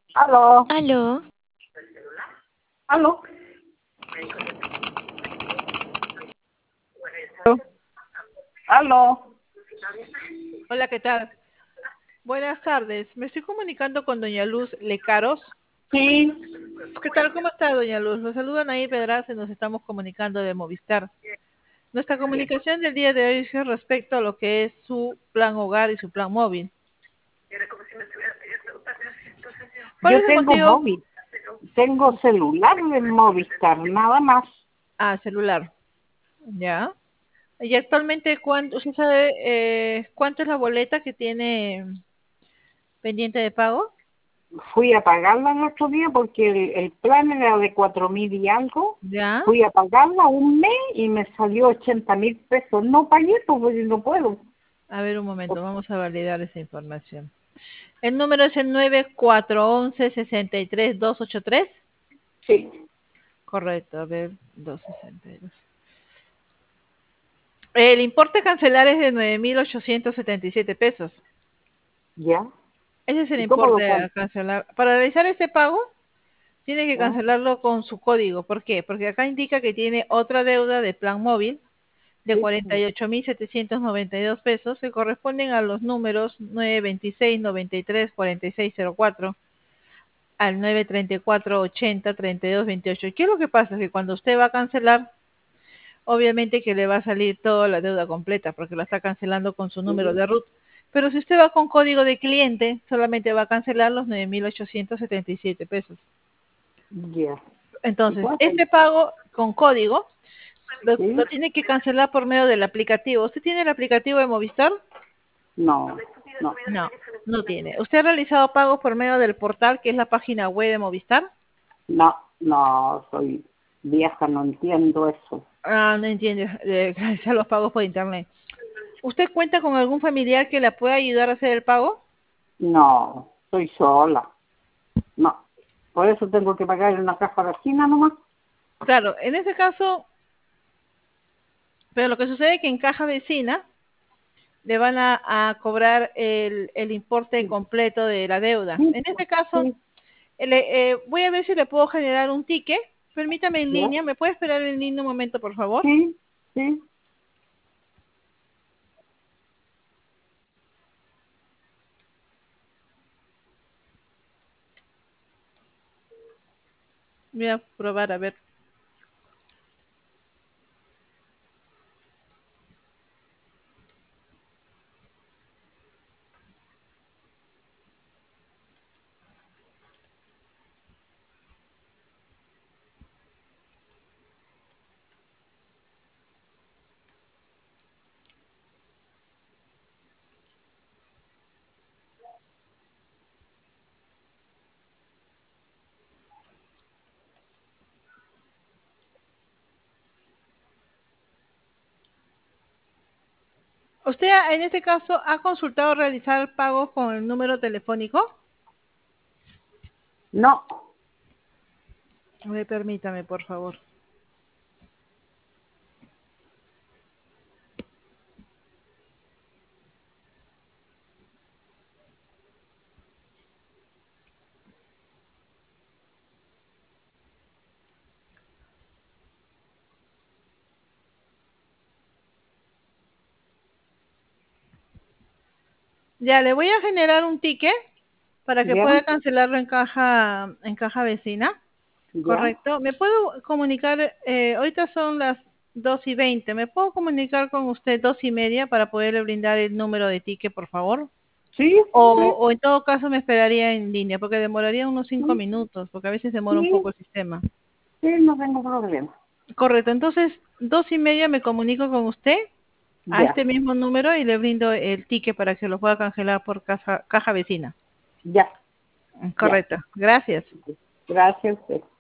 Aló, Aló, aló. Aló. Hola, ¿qué tal? Buenas tardes. Me estoy comunicando con doña Luz Lecaros. Sí, ¿Qué tal? ¿Cómo está, doña Luz? Nos saludan ahí Pedraza y nos estamos comunicando de Movistar. Nuestra comunicación del día de hoy es respecto a lo que es su plan hogar y su plan móvil. ¿Cuál yo es el tengo motivo? móvil. Tengo celular de Movistar, nada más. Ah, celular. Ya. Y actualmente, ¿usted sabe cuánto es la boleta que tiene pendiente de pago? Fui a pagarla el otro día porque el plan era de 4.000 y algo. Ya. Fui a pagarla un mes y me salió 80.000 pesos. No pagué porque no puedo. A ver un momento, vamos a validar esa información. El número es el 9411-63283. Sí, Correcto, a ver, 262. El importe a cancelar es de 9.877 pesos. ya. Ese es el ¿Y cómo lo importe pago? a cancelar. Para realizar este pago, tiene que ¿Ya? cancelarlo con su código. ¿Por qué? Porque acá indica que tiene otra deuda de plan móvil de Sí, 48.792 pesos que corresponden a los números 926-93-4604 al 934-80-3228. ¿Qué es lo que pasa? Que cuando usted va a cancelar, obviamente que le va a salir toda la deuda completa porque la está cancelando con su número sí, de RUT. Pero si usted va con código de cliente, solamente va a cancelar los 9.877 pesos. ya. ¿Y Entonces, cuánto? este pago con código lo Sí, tiene que cancelar por medio del aplicativo. ¿Usted tiene el aplicativo de Movistar? no, no, No, no tiene. ¿Usted ha realizado pagos por medio del portal, que es la página web de Movistar? no, no, soy vieja, no entiendo eso. Ah, no entiende. Realizar los pagos por internet. ¿Usted cuenta con algún familiar que la pueda ayudar a hacer el pago? No, soy sola. No. Por eso tengo que pagar en una caja vecina nomás. Claro, en ese caso, pero lo que sucede es que en caja vecina le van a cobrar el importe Sí, completo de la deuda. sí, En este caso, sí, voy a ver si le puedo generar un ticket. Permítame en ya, línea. ¿Me puede esperar en línea un momento, por favor? sí, sí. Voy a probar a ver. ¿Usted en este caso ha consultado realizar pagos con el número telefónico? No, A ver, permítame, por favor. Ya, le voy a generar un ticket para que ya, pueda cancelarlo en caja vecina. ya. Correcto. ¿Me puedo comunicar? Ahorita son las 2:20. ¿Me puedo comunicar con usted 2:30 para poderle brindar el número de ticket, por favor? Sí, sí, O en todo caso me esperaría en línea, porque demoraría unos 5 minutos, porque a veces demora un sí, poco el sistema. sí, no tengo problema. Correcto. Entonces, 2:30 me comunico con usted a Ya, este mismo número y le brindo el ticket para que lo pueda cancelar por caja vecina. ya, ya. Correcto. Gracias. Gracias a usted.